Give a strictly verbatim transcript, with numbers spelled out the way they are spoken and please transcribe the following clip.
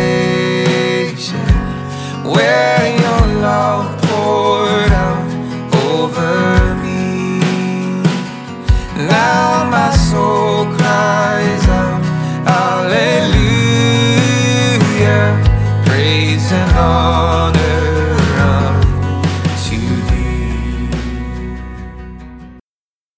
where your love poured out over me. Now my soul cries out, hallelujah, praise and honor